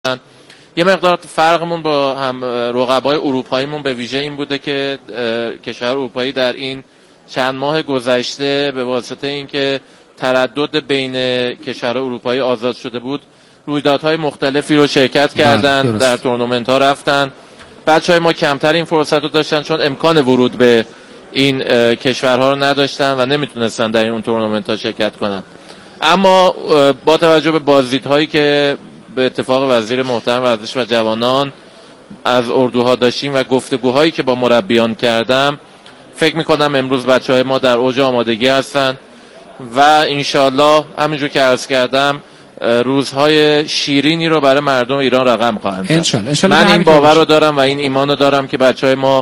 یه مقدار فرقمون با هم رقبای اروپاییمون به ویژه این بوده که کشور اروپایی در این چند ماه گذشته به واسطه اینکه تردد بین کشورهای اروپایی آزاد شده بود، رویدادهای مختلفی رو شرکت کردن، در تورنمنت ها رفتن. بچهای ما کمتر این فرصت رو داشتن چون امکان ورود به این کشورها رو نداشتن و نمیتونستن در این تورنمنت ها شرکت کنن. اما با توجه به بازدیدهایی که به اتفاق وزیر محترم ورزش و جوانان از اردوها داشتیم و گفتگوهایی که با مربیان کردم، فکر میکنم امروز بچهای ما در اوج آمادگی هستن و انشالله همینجور که عرض کردم روزهای شیرینی رو برای مردم ایران رقم خواهند زد. من این باور رو دارم و این ایمان رو دارم که بچهای ما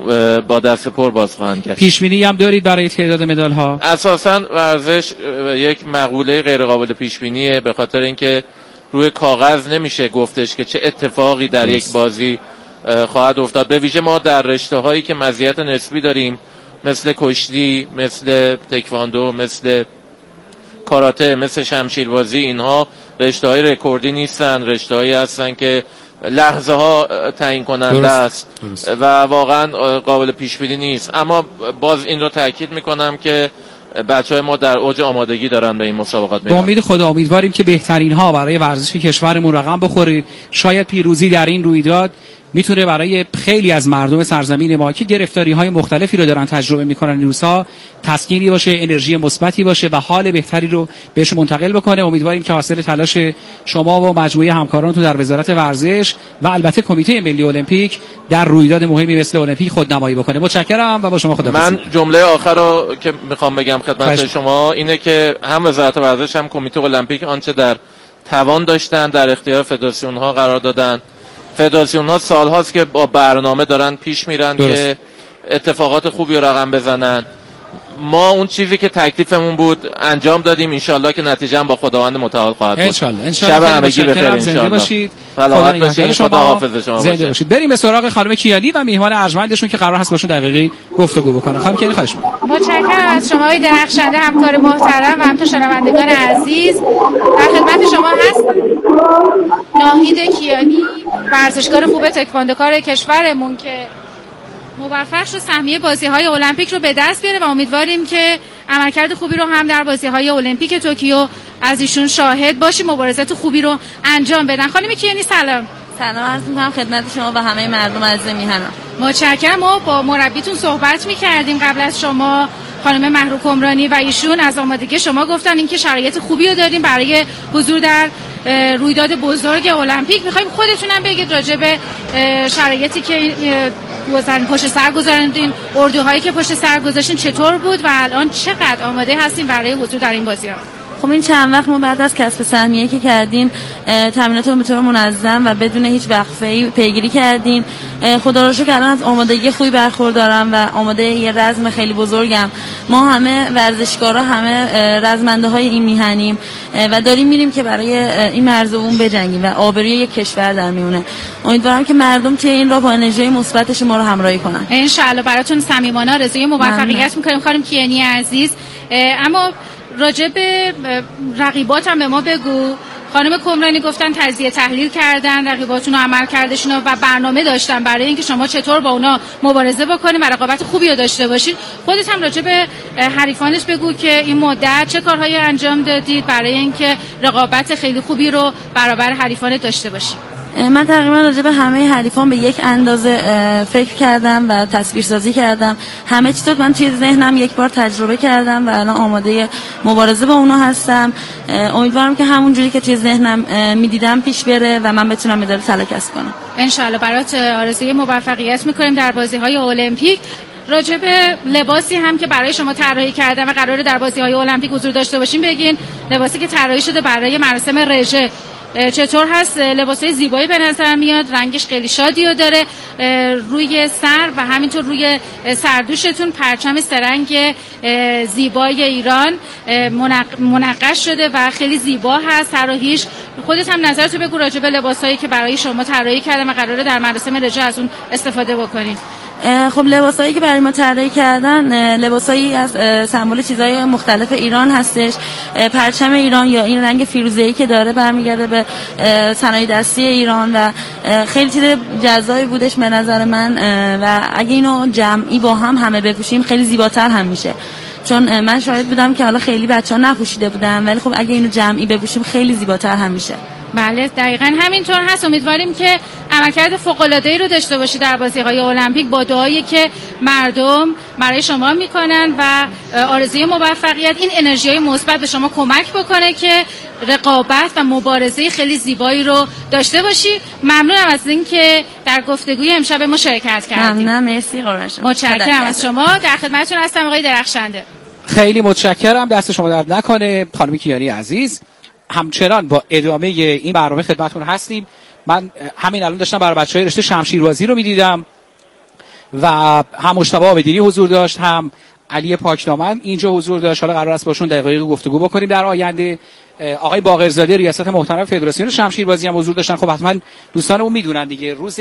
با دست پر باز خواهند کرد. پیش بینی هم دارید برای تعداد مدال ها؟ اساساً ورزش یک مقوله غیر قابل پیش بینیه، به خاطر اینکه روی کاغذ نمیشه گفتش که چه اتفاقی در یک بازی خواهد افتاد. به ویژه ما در رشته‌هایی که مزیت نسبی داریم، مثل کشتی، مثل تکواندو، مثل کاراته، مثل شمشیربازی، اینها رشته‌های رکوردی نیستن، رشته‌هایی هستن که لحظه ها تعیین کننده است و واقعا قابل پیش بینی نیست. اما باز این رو تاکید میکنم که بچهای ما در اوج آمادگی دارن به این مسابقات میرن. با امید خدا امیدواریم که بهترین ها برای ورزش کشورمون رقم بخوره. شاید پیروزی در این رویداد میتونه برای خیلی از مردم سرزمین ما که گرفتاری‌های مختلفی رو دارن تجربه میکنن این روزها تسکینی باشه، انرژی مثبتی باشه و حال بهتری رو بهش منتقل بکنه. امیدواریم که حاصل تلاش شما و مجموعه همکارانتون در وزارت ورزش و البته کمیته ملی المپیک در رویداد مهمی مثل المپیک خودنمایی بکنه. متشکرم و با شما خداحافظی. من جمله آخر رو که میخوام بگم خدمت شما اینه که هم وزارت ورزش هم کمیته المپیک آنچه در توان داشتن در اختیار فدراسیون ها قرار دادن. فدراسیون ها سال هاست که با برنامه دارن پیش میرن که اتفاقات خوبی رو رقم بزنن. ما اون چیزی که تکلیفمون بود انجام دادیم، انشالله که نتیجه هم با خداوند متعال خواهد بود. شب همگی بخیر انشالله. سلامت باشید. خدا حافظ شما باشید. بریم به سراغ خانم کیانی و میهمان ارجمندشون که قرار هست باشون دقیقی گفتگو بکنن. خانم کیانی خواهش می‌کنم. متشکرم از شما های درخشنده، همکار محترم و همچنین شنوندگان عزیز. در خدمت شما هستم ناهید کیانی، ورزشکار خوب تکواندوکار کشورمون که موفق شد سهمیه بازی‌های المپیک رو به دست بیاره و امیدواریم که عملکرد خوبی رو هم در بازی‌های المپیک توکیو از ایشون شاهد باشیم، مبارزات خوبی رو انجام بدن. خانم کیانی سلام. سلام عرض می‌کنم خدمت شما و همه مردم عزیز میهنم. متشکرم. ما با مربیتون صحبت می‌کردیم قبل از شما، خانم مهرو کمرانی، و ایشون از آمادگی شما گفتن اینکه شرایط خوبی رو داریم برای حضور در رویداد بزرگ المپیک. می‌خوایم خودتون هم بگید راجع به شرایطی که پشت سر گذاشتین، اردوهایی که پشت سر گذاشتین چطور بود و الان چقدر آماده هستین برای حضور در این بازی‌ها؟ خب این چند وقت ما بعد از کسب سهمیه که کردیم تمرینات رو به طور منظم و بدون هیچ وقفه‌ای پیگیری کردیم. خدا رو شکر الان از آمادگی خوبی برخوردارم و آماده یه رزم خیلی بزرگم. ما همه ورزشکارا همه رزمنده‌های این میهنیم و داریم میریم که برای این مرزمون بجنگیم و آبروی یک کشور در میونه. امیدوارم که مردم توی این راه با انرژی مثبتش ما رو همراهی کنن. ان شاءالله براتون صمیمانه آرزوی موفقیت می‌کنیم خانم کیانی عزیز. اما راجع به رقیبات هم به ما بگو. خانم کمرانی گفتن تجزیه تحلیل کردن رقیباتون و عمل کردشون و برنامه داشتن برای اینکه شما چطور با اونا مبارزه بکنید و رقابت خوبی رو داشته باشید. خودت هم راجع به حریفانش بگو که این مدت چه کارهایی انجام دادید برای اینکه رقابت خیلی خوبی رو برابر حریفانت داشته باشید. من تقریبا راجع به همه حریفان به یک اندازه فکر کردم و تصویرسازی کردم. همه چیز رو من توی ذهنم یک بار تجربه کردم و الان آماده مبارزه با اونا هستم. امیدوارم که همون جوری که توی ذهنم میدیدم پیش بره و من بتونم مدال طلا کسب کنم. ان شاءالله برات آرزوی موفقیت می‌کنیم در بازی‌های المپیک. راجع به لباسی هم که برای شما طراحی کردن و قراره در بازی‌های المپیک حضور داشته باشین بگین. لباسی که طراحی شده برای مراسم رژه چطور هست؟ لباسای زیبایی به نظر میاد، رنگش خیلی شادی رو داره. روی سر و همینطور روی سردوشتون پرچم سرنگ زیبای ایران منقش شده و خیلی زیبا هست طراحیش. خودت هم نظرتو بگو راجع به لباسایی که برای شما طراحی کردن و قراره در مراسم رژه از اون استفاده بکنین. خب لباسایی که برای ما طراحی کردن لباسایی از سمبل چیزای مختلف ایران هستش. پرچم ایران یا این رنگ فیروزه‌ای که داره برمیگرده به صنایع دستی ایران و خیلی چیز جذابی بودش به نظر من و اگه اینو جمعی با هم همه بپوشیم خیلی زیباتر هم میشه، چون من شاهد بودم که حالا خیلی بچه‌ها نپوشیده بودن ولی خب اگه اینو جمعی بپوشیم خیلی زیباتر هم میشه. بله دقیقاً همینطور هست. امیدواریم که عملکرد فوق‌العاده‌ای رو داشته باشید در بازی‌های المپیک با دعایی که مردم برای شما میکنن و آرزوی موفقیت. این انرژی‌های مثبت به شما کمک بکنه که رقابت و مبارزه خیلی زیبایی رو داشته باشی. ممنونم از اینکه در گفتگوی امشب ما شرکت کردید. ممنونم، مرسی قربان شما. متشکرم از شما. در خدمتتون هستم آقای درخشنده. خیلی متشکرم، دست شما درد نکنه خانم کیانی عزیز. همچنان با ادامه این برنامه خدمتتون هستیم. من همین الان داشتم برای بچهای رشته شمشیربازی رو می‌دیدم و هم مجتبی آبدینی حضور داشت، هم علی پاکنامه اینجا حضور داشت. حالا قرار است باشون دقیقاً گفتگو بکنیم در آینده. آقای باقرزاده ریاست محترم فدراسیون شمشیربازی هم حضور داشتن. خب حتما دوستانمون میدونن دیگه، روز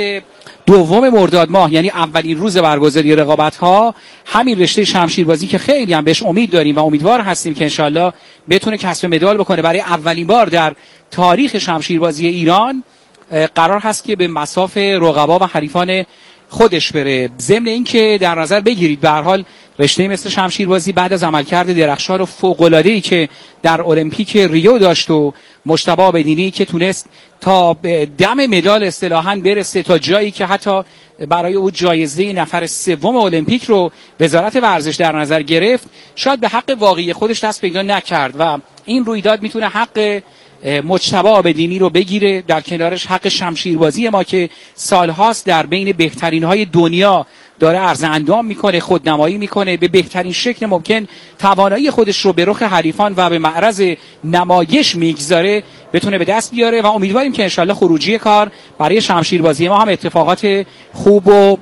2 مرداد ماه یعنی اولین روز برگزاری رقابت‌ها همین رشته شمشیربازی که خیلی هم بهش امید داریم و امیدوار هستیم که انشالله بتونه کسب مدال بکنه برای اولین بار در تاریخ شمشیربازی ایران، قرار هست که به مصاف رقبا و حریفان خودش بره. ضمن اینکه در نظر بگیرید به هر حال رشته مثل شمشیربازی بعد از عملکرد درخشان و فوق‌العاده‌ای که در المپیک ریو داشت و مجتبی آبدینی که تونست تا دم مدال اصطلاحاً برسه، تا جایی که حتی برای او جایزه نفر 3 المپیک رو وزارت ورزش در نظر گرفت، شاید به حق واقعی خودش دست پیدا نکرد و این رویداد میتونه حق مجتبی آبدینی رو بگیره، در کنارش حق شمشیربازی ما که سالهاست در بین بهترین های دنیا داره عرض اندام میکنه، خودنمایی میکنه، به بهترین شکل ممکن توانایی خودش رو به رخ حریفان و به معرض نمایش میگذاره، بتونه به دست بیاره و امیدواریم که انشالله خروجی کار برای شمشیربازی ما هم اتفاقات خوب و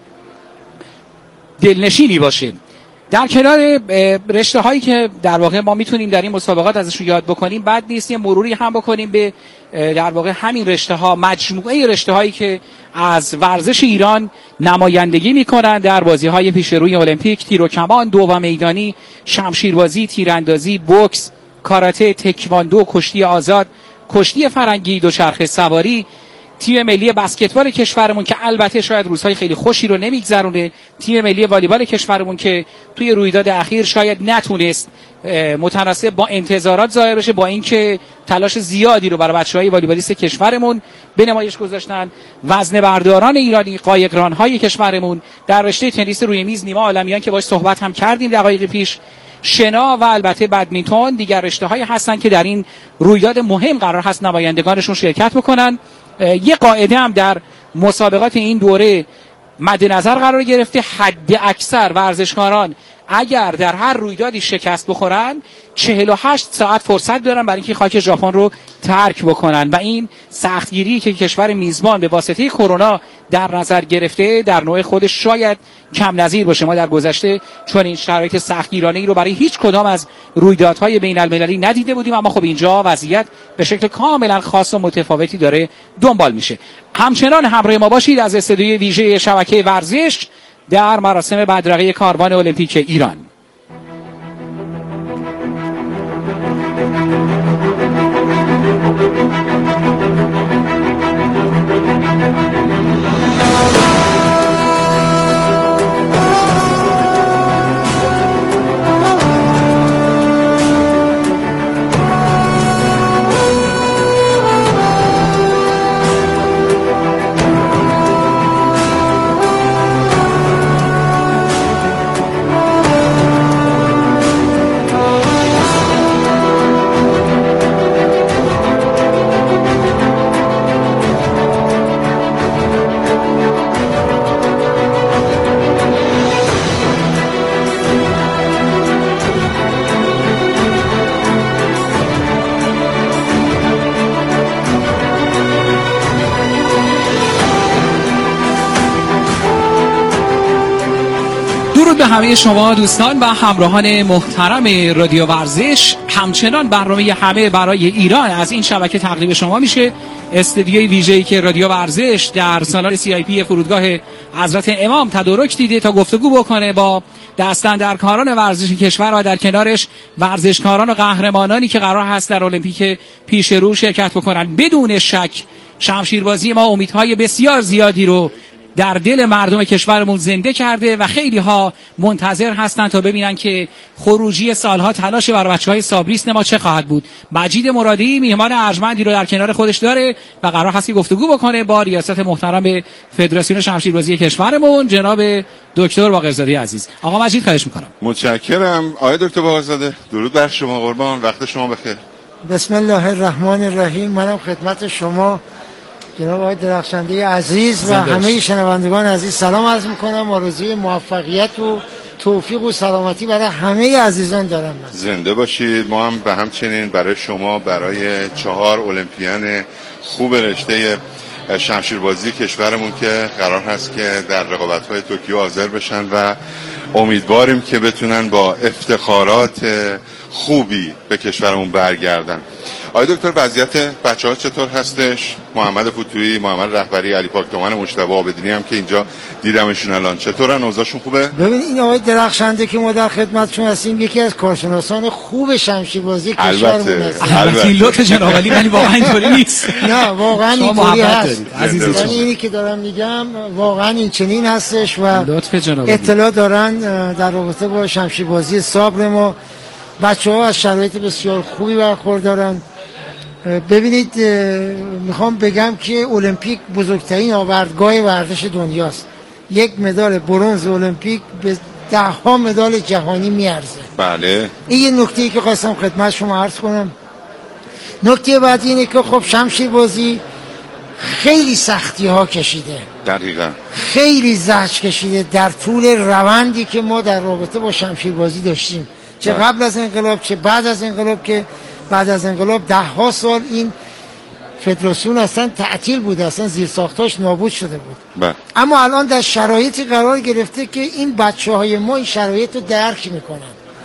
دلنشینی باشه. در کنار رشته هایی که در واقع ما میتونیم در این مسابقات ازشون یاد بکنیم، بد نیست یه مروری هم بکنیم به در واقع همین رشته ها، مجموعه رشته هایی که از ورزش ایران نمایندگی میکنن در بازی های پیش روی المپیک: تیر و کمان، دو و میدانی، شمشیربازی، تیراندازی، بوکس، کاراته، تکواندو، کشتی آزاد، کشتی فرنگی، دوچرخه سواری، تیم ملی بسکتبال کشورمون که البته شاید روزهای خیلی خوشی رو نمیگذرونه، تیم ملی والیبال کشورمون که توی رویداد اخیر شاید نتونست متناسب با انتظارات ظاهر بشه، با اینکه تلاش زیادی رو برای بچه‌های والیبالیست کشورمون به نمایش گذاشتن. وزنه برداران ایرانی، قایقران‌های کشورمون، در رشته تنیس روی میز نیما عالمیان که باهاش صحبت هم کردیم دقایق پیش، شنا و البته بدمینتون دیگر رشته‌هایی هستن که در این رویداد مهم قرار هست نمایندگانشون شرکت بکنن. یه قاعده هم در مسابقات این دوره مد نظر قرار گرفته: حد اکثر ورزشکاران اگر در هر رویدادی شکست بخورن 48 ساعت فرصت دارن برای اینکه خاک ژاپن رو ترک بکنن و این سختگیری که کشور میزبان به واسطه کرونا در نظر گرفته در نوع خودش شاید کم نظیر باشه. ما در گذشته چون این شرایط سختگیرانه‌ای رو برای هیچ کدام از رویدادهای بین المللی ندیده بودیم، اما خب اینجا وضعیت به شکل کاملا خاص و متفاوتی داره دنبال میشه. همچنان همراه ما باشید از استودیوی ویژه شبکه ورزش در مراسم بدرقه کاروان المپیک ایران. درود به همه شما دوستان و همراهان محترم رادیو ورزش. همچنان برنامه همه برای ایران از این شبکه تقدیم شما میشه. استودیوی ویژه‌ای که رادیو ورزش در سالن CIP فرودگاه حضرت امام تدارک دیده تا گفتگو بکنه با دستاندرکاران ورزشی کشور و در کنارش ورزشکاران و قهرمانانی که قرار هست در المپیک پیش رو شرکت بکنن. بدون شک شمشیربازی ما امیدهای بسیار زیادی رو در دل مردم کشورمون زنده کرده و خیلی ها منتظر هستن تا ببینن که خروجی سالها تلاش بر بچهای صابریست ما چه خواهد بود. مجید مرادی میهمان ارجمندی رو در کنار خودش داره و قرار هست که گفتگو بکنه با ریاست محترم فدراسیون شمشیربازی کشورمون جناب دکتر باقرزاده عزیز. آقا مجید خواهش میکنم. متشکرم آقای دکتر باقرزاده. درود بر شما قربان، وقت شما بخیر. بسم الله الرحمن الرحیم. منم خدمت شما جناب آقای درخشنده عزیز و همه شنوندگان عزیز سلام عرض میکنم. آرزوی موفقیت و توفیق و سلامتی برای همه عزیزان دارم. زنده باشید. ما هم به همچنین برای شما، برای 4 المپیان خوب رشته شمشیربازی کشورمون که قرار هست که در رقابت‌های توکیو حاضر بشن و امیدواریم که بتونن با افتخارات خوبی به کشورمون برگردن. آقای دکتر وضعیت بچه‌ها چطور هستش؟ محمد فتوحی، محمد رهبری، علی پاکتومن، مجتبی عابدینی هم که اینجا دیدمشون الان، چطورن؟ اوضاعشون خوبه؟ ببین این آقای درخشنده که ما در خدمتشون هستیم یکی از کارشناسان خوب شمشیربازی کشورمون هست. البته لطف جناب علی ولی واقعا اینطوری نیست. نه واقعا اینطوری هست. عزیزم اینی که دارم میگم واقعا این چنین هستش و لطف جناب اطلاع دارن در رابطه با شمشیربازی صبر ما. بچه‌ها از شرایط بسیار خوبی برخوردارن. ببینید میخوام بگم که المپیک بزرگترین آوردگاه ورزش دنیاست. یک مدال برنز المپیک به 10 مدال جهانی میارزه. بله. این یه نکته‌ای که خواستم خدمت شما عرض کنم. نکته بعدی اینه که خب شمشیربازی خیلی سختی ها کشیده. دقیقاً. خیلی زحمت کشیده در طول روندی که ما در رابطه با شمشیربازی داشتیم. چه قبل از انقلاب چه بعد از انقلاب، که بعد از انقلاب 10 سال این فدراسیون اصلا تعطیل بود، اصلا زیرساختاش نابود شده بود. اما الان در شرایطی قرار گرفته که این بچه‌های ما این شرایط رو درک میکنن.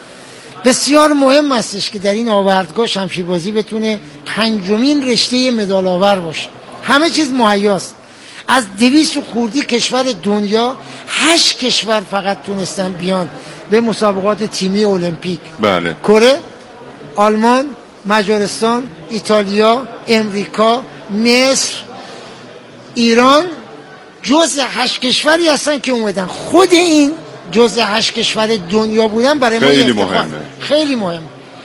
بسیار مهم استش که در این آوردگاه شمشیربازی بتونه 5مین رشته مدال آور باشه. همه چیز مهیاست. از 200 خوردی کشور دنیا 8 کشور فقط تونستن بیان به مسابقات تیمی المپیک. بله. کره، آلمان، مجارستان، ایتالیا، امریکا، مصر، ایران جزء 8 کشوری هستن که اومدن. خود این جزء 8 کشور دنیا بودن برای ما خیلی مهمه. خیلی مهم.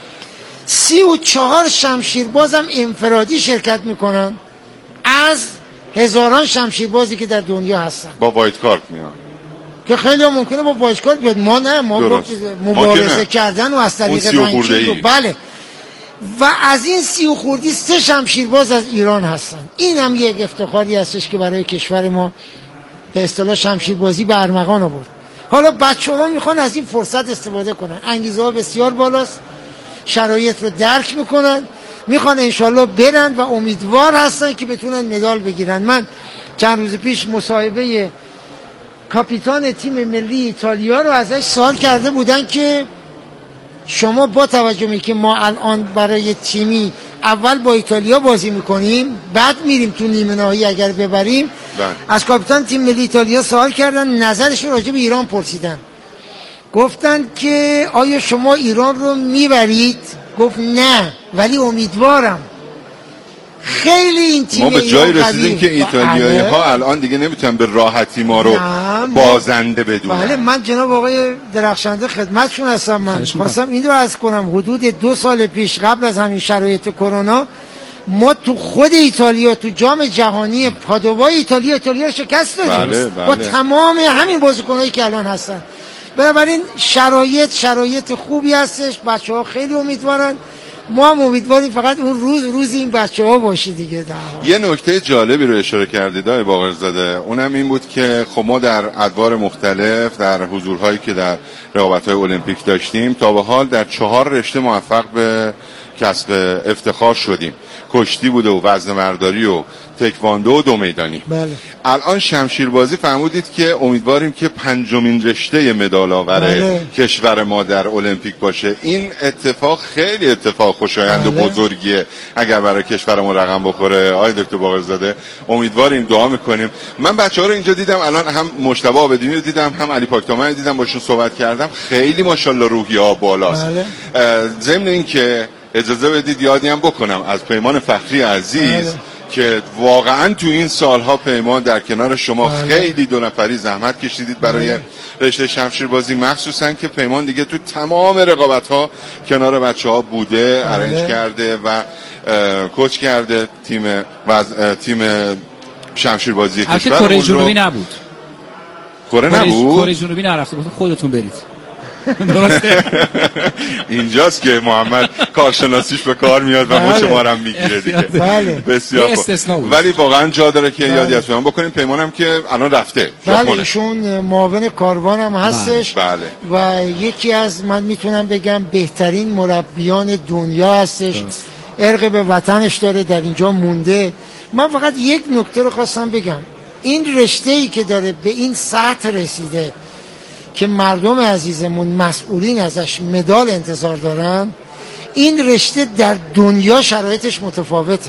34 شمشیرباز هم انفرادی شرکت میکنن از هزاران شمشیربازی که در دنیا هستن. با وایت کارت میان که خیلی هم ممکنه با وایت کارت بیاد. ما نه، ما با مبارزه کردن و از طریق رنکینگ. بله. و از این 30 خوردی 3 شمشیرباز از ایران هستن. این هم یک افتخاری هستش که برای کشور ما به اصطلاح شمشیربازی به ارمغان آورد. حالا بچه‌ها میخوان از این فرصت استفاده کنن. انگیزه ها بسیار بالاست. شرایط رو درک میکنن. میخوان انشالله برن و امیدوار هستن که بتونن مدال بگیرن. من چند روز پیش مصاحبه کاپیتان تیم ملی ایتالیا رو ازش سوال کرده بودن که شما با توجه به که ما الان برای تیمی اول با ایتالیا بازی میکنیم بعد میریم تو نیمه نهایی اگر ببریم، از کاپیتان تیم ملی ایتالیا سوال کردن، نظرش راجع به ایران پرسیدن. گفتن که آیا شما ایران رو میبرید؟ گفت نه ولی امیدوارم. خیلی این تیم ما به جای رسیدیم که ایتالیایی ها الان دیگه نمیتونن به راحتی ما رو بازنده بدونن. بله. من جناب آقای درخشنده خدمتشون هستم. من خواستم این رو عرض کنم. حدود 2 سال پیش قبل از همین شرایط کرونا ما تو خود ایتالیا تو جام جهانی پادووا ایتالیا رو شکست دادیم. با تمام همین بازیکنایی که الان هستن. بنابراین شرایط خوبی هستش. بچه‌ها خیلی امیدوارن. ما هم امیدواریم فقط اون روز این بچه‌ها باشه دیگه. یه نکته جالبی رو اشاره کردید آقای باقرزاده، اونم این بود که خب ما در ادوار مختلف در حضورهایی که در رقابت‌های المپیک داشتیم تا به حال در 4 رشته موفق به کسب افتخار شدیم. کشتی بوده و وزنه‌برداری و تکواندو و دو میدانی. بله. الان شمشیربازی فرمودید که امیدواریم که 5مین رشته مدال آور کشور ما در المپیک باشه. این اتفاق خیلی اتفاق خوشایند و بزرگیه اگر برای کشورمون رقم بخوره. آقای دکتر باقرزاده امیدواریم، دعا میکنیم. من بچه‌ها رو اینجا دیدم، الان هم مجتبی عابدینی رو دیدم، هم علی پاکدامن رو دیدم، باشون صحبت کردم. خیلی ماشاءالله روحیه‌ها بالاست. ضمن این که اجازه بدید یادی هم بکنم از پیمان فخری عزیز که واقعا تو این سالها پیمان در کنار شما خیلی دو نفری زحمت کشیدید برای رشته شمشیربازی، مخصوصا که پیمان دیگه تو تمام رقابت‌ها کنار بچه‌ها بوده، ارنج کرده و کوچ کرده تیم شمشیربازی کشور. کره جنوبی نبود. کره جنوبی نرفته، خودتون برید. اینجاست که محمد کارشناسیش به کار میاد و مچ ما رو میگیره دیگه. بسیار خوب. ولی واقعا جا داره که یادی از پیمان بکنیم. پیمانم که الان رفته. بله ایشون معاون کاروان هم هستش. و یکی از من میتونم بگم بهترین مربیان دنیا هستش. ارق به وطنش داره، در اینجا مونده. من فقط یک نکته رو خواستم بگم. این رشته‌ای که داره به این سطح رسیده که مردم عزیزمون مسئولین ازش مدال انتظار دارن، این رشته در دنیا شرایطش متفاوته.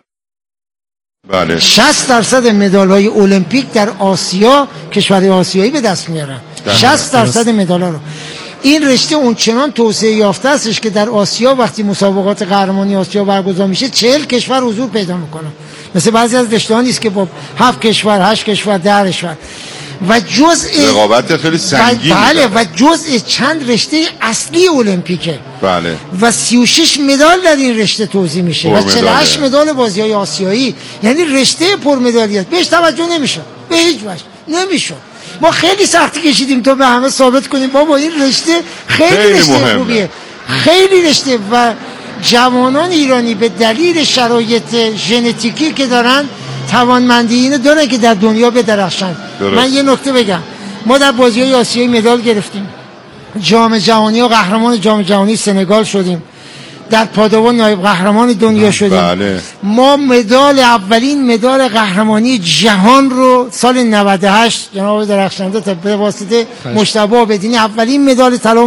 بله. 60% مدال‌های المپیک در آسیا کشورهای آسیایی به دست میارن. 60% مدال‌ها رو. این رشته اونچنان توسعه یافته استش که در آسیا وقتی مسابقات قهرمانی آسیا برگزار میشه 40 کشور حضور پیدا میکنن. مثل بعضی از رشته‌ها نیست که با 7 کشور، 8 کشور، 10 کشور و جزء رقابت خیلی سنگین. بله و جزء چند رشته اصلی المپیکه. بله. و 36 مدال در این رشته توزیع میشه و 48 مدال بازی‌های آسیایی. یعنی رشته پرمدالیه. بهش توجه نمیشه. به هیچ وجه نمیشه. ما خیلی سختی کشیدیم تا به همه ثابت کنیم بابا این رشته خیلی رشته خوبیه. خیلی رشته و جوانان ایرانی به دلیل شرایط ژنتیکی که دارن توانمندی اینو دارن که در دنیا بدرخشن. من یه نکته بگم، ما در بازی‌های آسیایی مدال گرفتیم، جام جهانی و قهرمان جام جهانی سنگال شدیم، در پادوان نایب قهرمان دنیا شدیم. بله. ما اولین مدال قهرمانی جهان رو سال 98 جناب درخشنده به واسطه مجتبی عابدینی اولین مدال طلا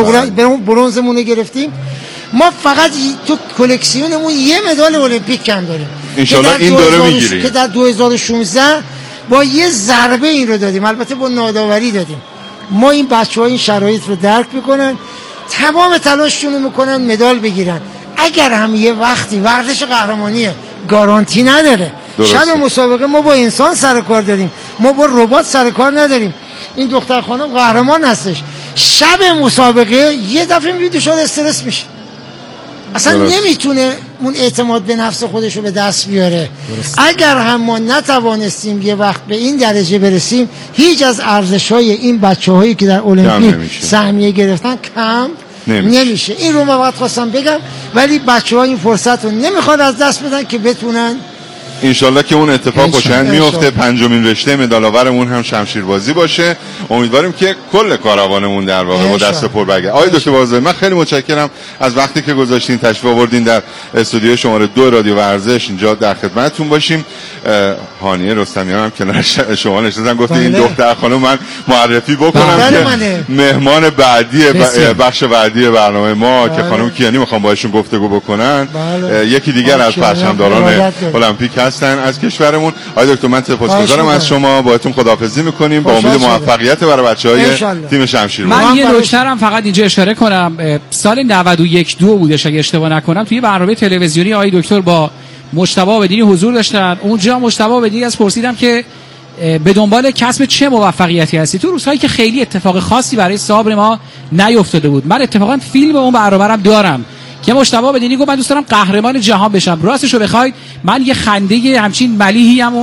برنزمون رو گرفتیم. ما فقط تو کلکسیونمون یه مدال المپیک کم داریم. انشالله این دوره میگیریم که در 2016 با یه ضربه این رو دادیم، البته با ناداوری دادیم. ما این بچه‌ها این شرایط رو درک میکنن، تمام تلاششون رو میکنن مدال بگیرن. اگر هم یه وقتی ورزش قهرمانیه گارانتی نداره. شب مسابقه ما با انسان سر کار داریم، ما با ربات سر کار نداریم. این دختر خانم قهرمان هستش، شب مسابقه یه دفعه میبینید شاید استرس میشه، اصلا نمیتونه اون اعتماد به نفس خودش رو به دست بیاره. اگر هم ما نتوانستیم یه وقت به این درجه برسیم، هیچ از ارزش‌های این بچه‌هایی که در المپیک سهمیه گرفتن کم نمیشه. این رو من باید خواستم بگم، ولی بچه‌ها این فرصت رو نمیخواد از دست بدن که بتونن. انشالله که اون اتفاق خوشایند میفته. 5مین رشته مدال آورمون هم شمشیربازی باشه. امیدواریم که کل کاروانمون در واقع با دست پر برگرده. آقای دکتر باقرزاده من خیلی متشکرم از وقتی که گذاشتین تشریف آوردین در استودیو شماره 2 رادیو ورزش اینجا در خدمتتون باشیم. هانیه رستمیان هم کنار شما نشستن، گفت این دختر خانم من معرفی بکنم که مهمان بعدی بخش بعدی برنامه ما که خانم کیانی میخوام باهاشون گفتگو بکنن. یکی دیگر از پرچمداران المپیک هستن از کشورمون. آقای دکتر من سپاسگزارم از شما، باهاتون خداحافظی میکنیم با امید موفقیت برای بچهای تیم شمشیربازی. من یه نکته هم فقط اینجا اشاره کنم، سال 91 2 بودش اگه اشتباه نکنم، توی برنامه تلویزیونی آقای دکتر با مجتبی عابدینی حضور داشتن. اونجا مجتبی عابدینی از پرسیدم که به دنبال کسب چه موفقیتی هستی تو روزهایی که خیلی اتفاق خاصی برای صابر ما نیفتاده بود. من اتفاقا فیلم اون برنامه‌ام دارم که مجتبی عابدینی گفت من دوست دارم قهرمان جهان بشم. راستش رو بخواید من یه خنده همچین ملیحی هم اون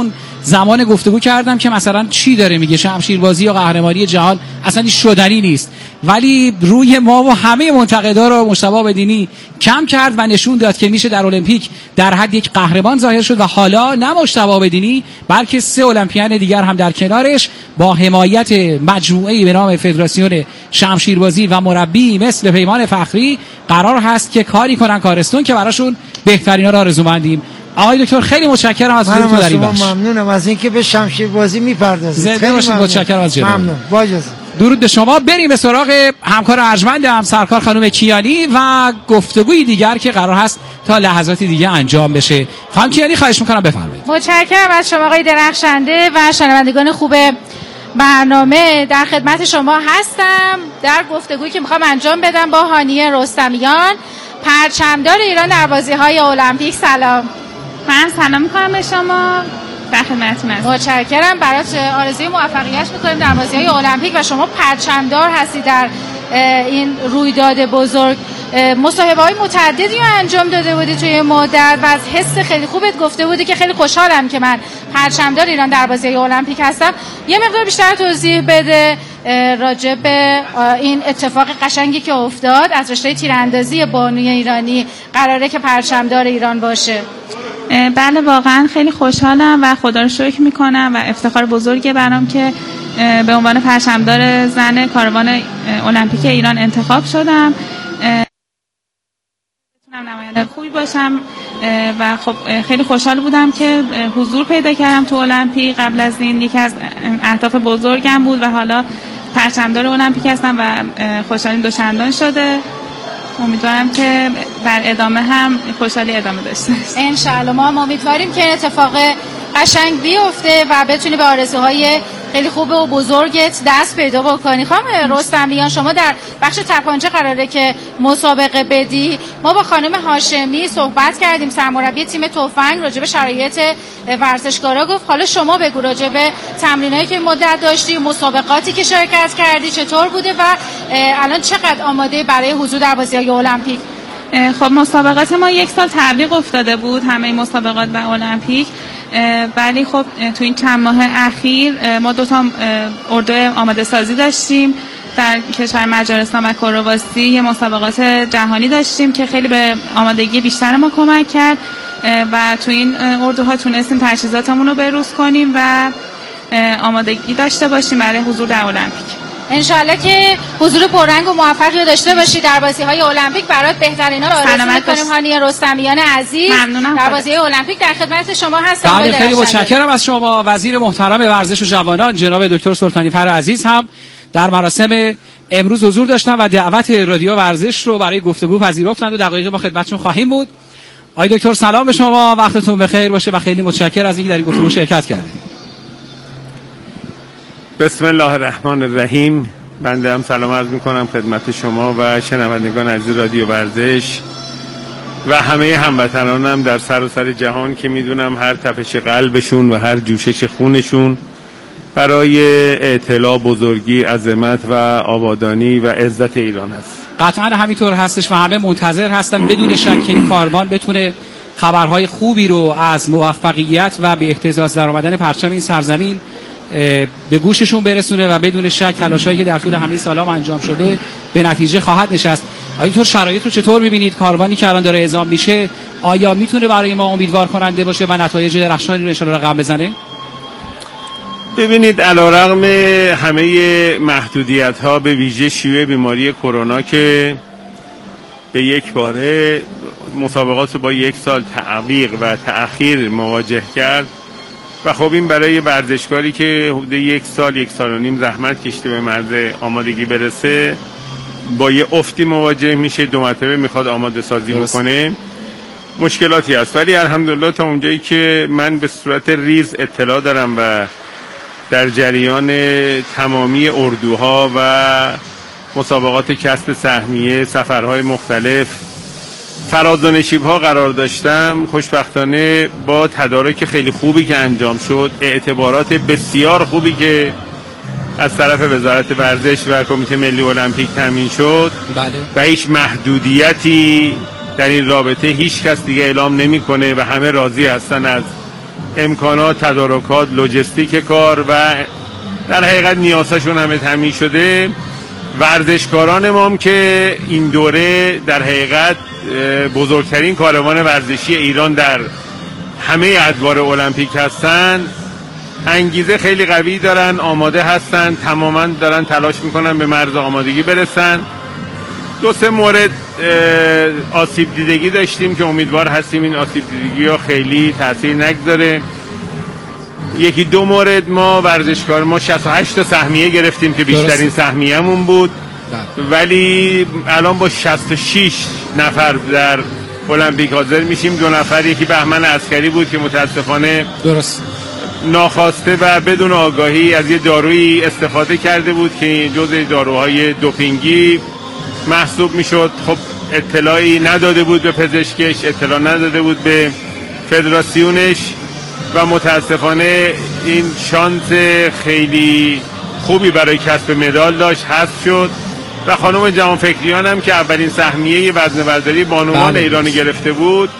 زمان گفتگو کردم که مثلا چی داره میگه، شمشیربازی یا قهرمانی جهان اصلا این شدنی نیست، ولی روی ما و همه منتقدا رو مجتبی بدینی کم کرد و نشون داد که میشه در المپیک در حد یک قهرمان ظاهر شد و حالا نه مجتبی بدینی بلکه 3 المپیون دیگر هم در کنارش با حمایت مجموعه‌ای به نام فدراسیون شمشیربازی و مربی مثل پیمان فخری قرار هست که کاری کنن کارستون که براشون بهترینا رو آرزومندیم. آقای دکتر خیلی متشکرم از حضورتون در این بخش. ممنونم از اینکه به شمشیربازی میپردازید. خیلی متشکرم از جناب. ممنون. با اجازه. درود به شما. بریم به سراغ همکار ارجمندم سرکار خانم کیانی و گفتگوی دیگر که قرار هست تا لحظاتی دیگه انجام بشه. خانم کیانی خواهش میکنم بفرمایید. متشکرم از شما آقای درخشنده و شنوندگان خوب برنامه. در خدمت شما هستم در گفتگویی که میخوام انجام بدم با هانیه رستمیان، پرچمدار ایران در بازی‌های المپیک. سلام. من سلام میکنم به شما، در خدمتتون هستم. متشکرم. برات آرزوی موفقیت میکنیم در بازی‌های المپیک و شما پرچمدار هستی در این رویداد بزرگ. مصاحبه‌های متعددی رو انجام داده بودی توی مدت و از حس خیلی خوبت گفته بودی که خیلی خوشحالم که من پرچمدار ایران در بازی‌های المپیک هستم. یه مقدار بیشتر توضیح بده راجع به این اتفاق قشنگی که افتاد. از رشته تیراندازی بانوی ایرانی قراره که پرچمدار ایران باشه. بله واقعا خیلی خوشحالم و خدا رو شکر میکنم و افتخار بزرگه برام که به عنوان پرچمدار زن کاروان المپیک ایران انتخاب شدم. بتونم نماینده خوبی باشم و خب خیلی خوشحال بودم که حضور پیدا کردم تو المپیک. قبل از این یکی از اهداف بزرگم بود و حالا پرچمدار المپیک هستم و خوشحالیم دوچندان شده. امیدوارم که بر ادامه هم خوشحالی ادامه داشته باشه. انشالله. ما هم امیدواریم که اتفاق قشنگ بیفته و بتونی به آرزوهای خیلی خوب و بزرگت دست پیدا بکنی. خانم رستمیان، شما در بخش تپانچه قراره که مسابقه بدی. ما با خانم هاشمی صحبت کردیم، سرمربی تیم تفنگ، راجع به شرایط ورزشکارا گفت. حالا شما بگو راجع به تمرینایی که مدت داشتی، مسابقاتی که شرکت کردی چطور بوده و الان چقدر آماده برای حضور در بازی‌های المپیک؟ خب مسابقات ما 1 سال تعویق افتاده بود، همه مسابقات و المپیک، ولی خب تو این چند ماه اخیر ما 2 تا اردو آماده سازی داشتیم در کشور مجارستان و کرواسی. یه مسابقات جهانی داشتیم که خیلی به آمادگی بیشتر ما کمک کرد و تو این اردوها تونستیم تجهیزاتمون رو بروز کنیم و آمادگی داشته باشیم برای حضور در المپیک. انشالله که حضور پررنگ و موفقی رو داشته باشی در بازی‌های المپیک. برات بهترینا رو آرزو می‌کنیم. هانیه رستمیان عزیز در بازی‌های المپیک در خدمت شما هستم. خیلی متشکرم از شما. وزیر محترم ورزش و جوانان جناب دکتر سلطانی فر عزیز هم در مراسم امروز حضور داشتن و دعوت رادیو ورزش رو برای گفتگو پذیرفتند و دقایقی با خدمتشون خواهیم بود. آقای دکتر سلام به شما، وقتتون بخیر باشه و خیلی متشکرم از اینکه در این گفتگو شرکت کردید. بسم الله الرحمن الرحیم. بنده هم سلام عرض میکنم خدمت شما و شنوندگان عزیز رادیو ورزش و همه هموطنانم در سراسر جهان که میدونم هر تپش قلبشون و هر جوشش خونشون برای اطلاع بزرگی، عظمت و آبادانی و عزت ایران هست. قطعا همینطور هستش و همه منتظر هستن بدون شک که این کاروان بتونه خبرهای خوبی رو از موفقیت و به اهتزاز در آمدن پرچم این سرزمین به گوششون برسونه و بدون شک تلاشایی که در طول همین سال‌ها انجام شده به نتیجه خواهد نشست. اینطور شرایط رو چطور می‌بینید؟ کاروانی که الان داره اعزام میشه آیا میتونه برای ما امیدوار کننده باشه و نتایج درخشانی رو ان شاءالله رقم بزنه؟ ببینید علیرغم همه محدودیت‌ها به ویژه شیوع بیماری کرونا که به یک باره مسابقات رو با 1 سال تعویق و تأخیر مواجه کرد و خب این برای ورزشکاری که حدود 1 سال 1 سال و نیم زحمت کشیده به مرز آمادگی برسه با یه افتی مواجه میشه، 2 مرتبه میخواد آماده سازی بکنه، مشکلاتی هست. ولی الحمدلله تا اونجایی که من به صورت ریز اطلاع دارم و در جریان تمامی اردوها و مسابقات کسب سهمیه، سفرهای مختلف، فراز و نشیب‌ها قرار داشتم، خوشبختانه با تدارک خیلی خوبی که انجام شد، اعتبارات بسیار خوبی که از طرف وزارت ورزش و کمیته ملی المپیک تامین شد و هیچ محدودیتی در این رابطه هیچ کس دیگه اعلام نمیکنه و همه راضی هستن از امکانات، تدارکات، لوجستیک کار و در حقیقت نیازشون همه تامین شده. ورزشکاران ما هم که این دوره در حقیقت بزرگترین کاروان ورزشی ایران در همه ادوار المپیک هستن، انگیزه خیلی قوی دارن، آماده هستن، تماما دارن تلاش میکنن به مرز آمادگی برسن. 2-3 مورد آسیب دیدگی داشتیم که امیدوار هستیم این آسیب دیدگی ها خیلی تاثیر نگذاره. 1-2 مورد ما ورزشکار ما 68 تا سهمیه گرفتیم که بیشترین سهمیه‌مون بود، ولی الان با 66 نفر در المپیک حاضر میشیم. 2 نفر، یکی بهمن عسکری بود که متاسفانه ناخواسته و بدون آگاهی از یه دارویی استفاده کرده بود که جزء داروهای دوپینگی محسوب میشد. خب اطلاعی نداده بود به پزشکش، اطلاع نداده بود به فدراسیونش و متاسفانه این شانس خیلی خوبی برای کسب مدال داشت، حذف شد. و خانم جهانفکریان هم که اولین سهمیه وزنه برداری بانوان ایرانی گرفته بود،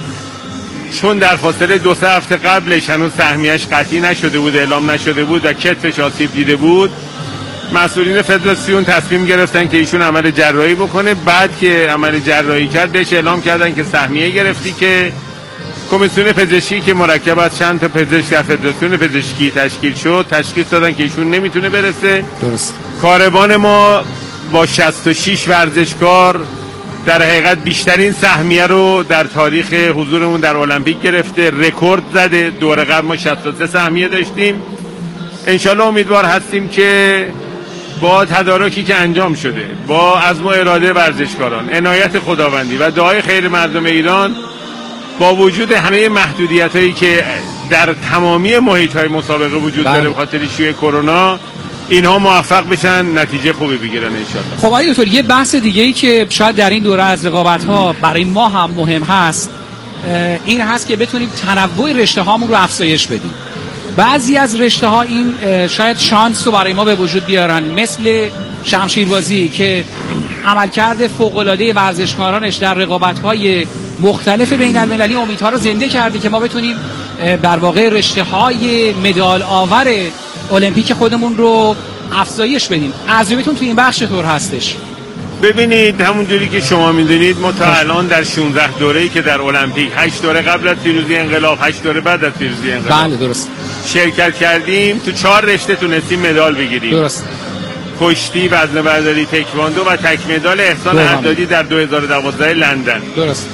چون در فاصله 2-3 هفته قبلش هنوز سهمیه‌اش قطعی نشده بود، اعلام نشده بود و کتفش آسیب دیده بود، مسئولین فدراسیون تصمیم گرفتن که ایشون عمل جراحی بکنه. بعد که عمل جراحی کرد بهش اعلام کردن که سهمیه گرفتی، که کمیسیون پزشکی که مرکب از چند تا پزشک در فدراسیون پزشکی تشکیل شد تشخیص دادن که ایشون نمیتونه برسه. درست. کاروان ما با 66 ورزشکار در حقیقت بیشترین سهمیه رو در تاریخ حضورمون در المپیک گرفته، رکورد زده. دور قبل ما 63 سهمیه داشتیم. انشالله امیدوار هستیم که با تدارکی که انجام شده، با عزم و اراده ورزشکاران، عنایت خداوندی و دعای خیر مردم ایران، با وجود همه محدودیت‌هایی که در تمامی محیط‌های مسابقه وجود داره به خاطر شیوع کرونا، اینها موفق بشن، نتیجه خوبی بگیرن انشالله. خب آقای دکتر، یه بحث دیگه‌ای که شاید در این دوره از رقابت‌ها برای ما هم مهم هست این هست که بتونیم تنوع رشته‌هامون رو افزایش بدیم. بعضی از رشته‌ها این شاید شانس رو برای ما به وجود بیارن، مثل شمشیربازی که عملکرد فوق‌العاده ورزشکارانش در رقابت‌های مختلف بین‌المللی امیدها رو زنده کرده که ما بتونیم در واقع رشته‌های مدال آور المپیک خودمون رو افزایش بدیم. عزیزتون تو این بخش چطور هستش؟ ببینید، همونجوری که شما میدونید ما تا الان در 16 دوره‌ای که در المپیک، 8 دوره قبل از پیروزی انقلاب، 8 دوره بعد از پیروزی انقلاب، بله درست، شرکت کردیم. تو 4 رشته تونستیم مدال بگیریم. درست. کشتی، وزنه برداری، تکواندو و تک مدال احسان حدادی در 2012 لندن. درست.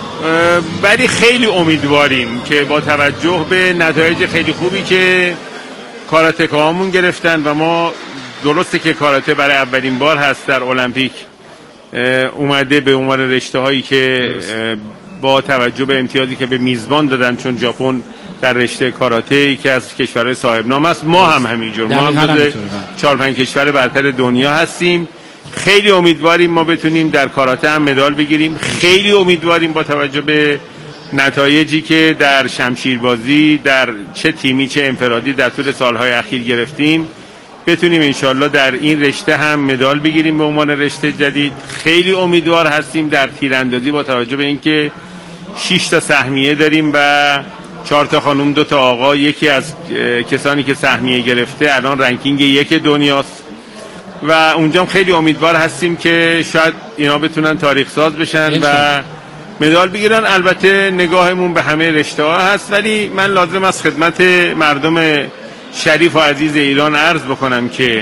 ولی خیلی امیدواریم که با توجه به نتایج خیلی خوبی که کاراتکاهامون گرفتن و ما درسته که کاراته برای اولین بار هست در المپیک اومده به عنوان رشته‌هایی که با توجه به امتیازی که به میزبان دادن، چون ژاپن در رشته کاراته یکی از کشورهای صاحب نام است، ما هم همینجور، ما هم جزو 4-5 کشور برتر دنیا هستیم. خیلی امیدواریم ما بتونیم در کاراته هم مدال بگیریم. خیلی امیدواریم با توجه به نتایجی که در شمشیربازی در چه تیمی چه انفرادی در طول سالهای اخیر گرفتیم بتونیم انشالله در این رشته هم مدال بگیریم به عنوان رشته جدید. خیلی امیدوار هستیم در تیراندازی با توجه به اینکه 6 تا سهمیه داریم و 4 تا خانم 2 تا آقا. یکی از کسانی که سهمیه گرفته الان رنکینگ 1 دنیاست و اونجا خیلی امیدوار هستیم که شاید اینا بتونن تاریخ ساز بشن و مدال بگیرن. البته نگاهمون به همه رشته ها هست، ولی من لازم است خدمت مردم شریف و عزیز ایران عرض بکنم که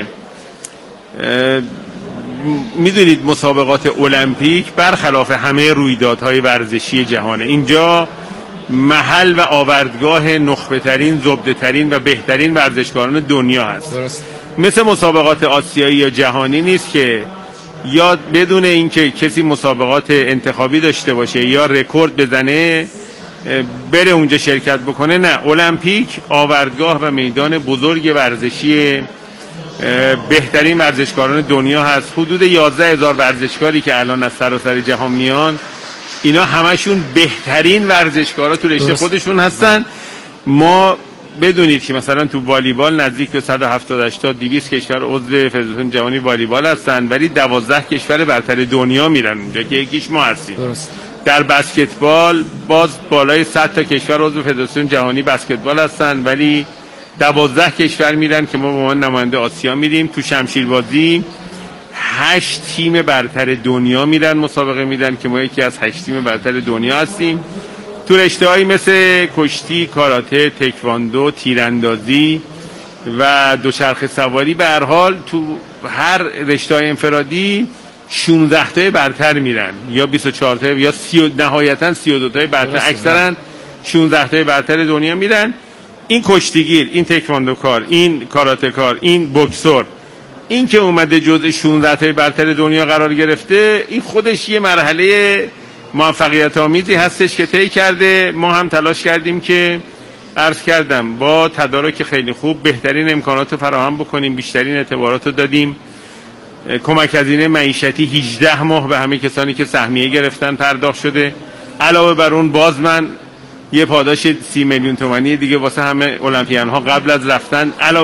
میدونید مسابقات المپیک برخلاف همه رویدادهای ورزشی جهانه. اینجا محل و آوردگاه نخبه ترین، زبده ترین و بهترین ورزشکاران دنیا هست. درست. مثل مسابقات آسیایی یا جهانی نیست که یا بدون اینکه کسی مسابقات انتخابی داشته باشه یا رکورد بزنه بره اونجا شرکت بکنه. نه، المپیک آوردگاه و میدان بزرگ ورزشی بهترین ورزشکاران دنیا هست. حدود 11,000 ورزشکاری که الان از سراسر جهان میان، اینا همشون بهترین ورزشکارا تو رشته خودشون هستن. ما بدونید که مثلا تو والیبال نزدیک به 170-200 کشور عضو فدراسیون جهانی والیبال هستن، ولی 12 کشور برتر دنیا میرن اونجا که یکیش ما هستیم. درست. در بسکتبال باز بالای 100 تا کشور عضو فدراسیون جهانی بسکتبال هستن، ولی 12 کشور میرن که ما به عنوان نماینده آسیا میریم. تو شمشیربازی 8 تیم برتر دنیا میرن مسابقه میدن که ما یکی از 8 تیم برتر دنیا هستیم. تو رشته‌هایی مثل کشتی، کاراته، تکواندو، تیراندازی و دوچرخه سواری، به هر حال تو هر رشته‌های انفرادی 16 تای برتر میرن یا 24 تای یا نهایتاً 32 تای برتر، اکثرا 16 تای برتر دنیا میرن. این کشتیگیر، این تکواندوکار، این کاراته‌کار، این بوکسور، این که اومده جزء 16 تای برتر دنیا قرار گرفته، این خودش یه مرحله موفقیت آمیزی هستش که طی کرده. ما هم تلاش کردیم که عرض کردم با تدارک خیلی خوب بهترین امکانات رو فراهم بکنیم، بیشترین اعتبارات رو دادیم. کمک هزینه معیشتی 18 ماه به همه کسانی که سهمیه گرفتن پرداخت شده. علاوه بر اون باز من یه پاداش 30 میلیون تومانی دیگه واسه همه المپیان ها قبل از رفتن علاوه